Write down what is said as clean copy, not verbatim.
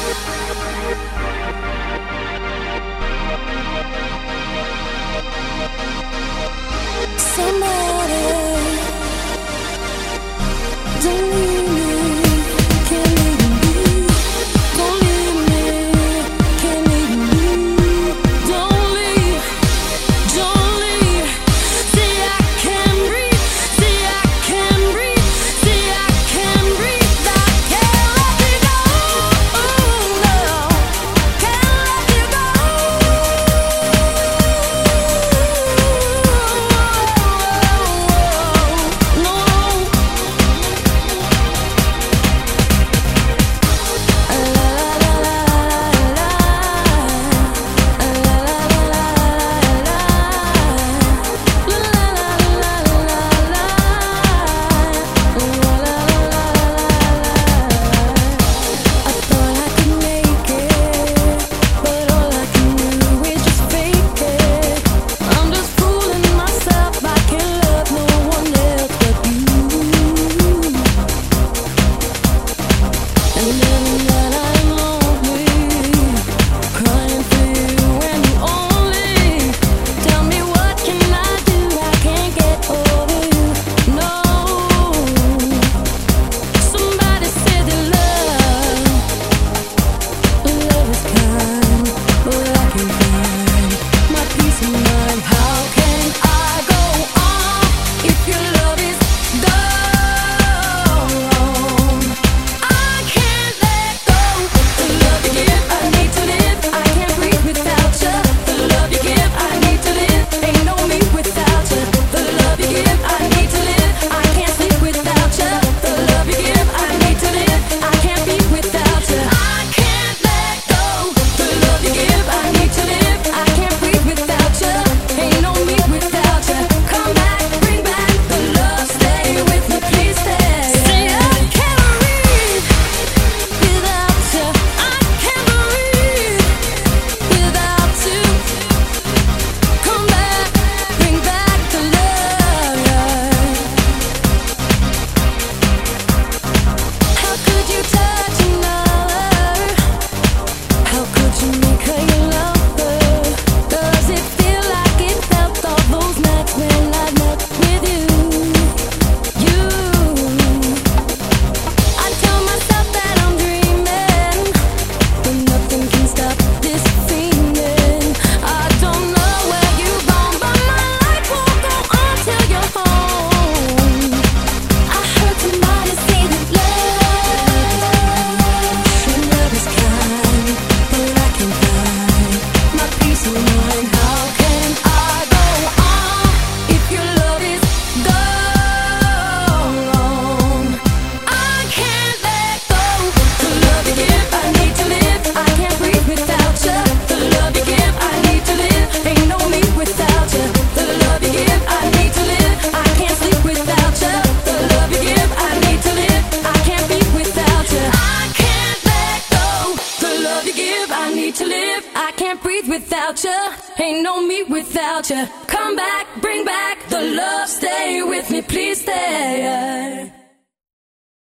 Somebody, don't leave me, can't leave me. Don't leave me, can't leave me. Don't leave, don't leave. See I can breathe, see I can breathe, see I can breathe. I can't let you go, no, can't let you without you, ain't no me without you. Come back, bring back the love, stay with me, please stay.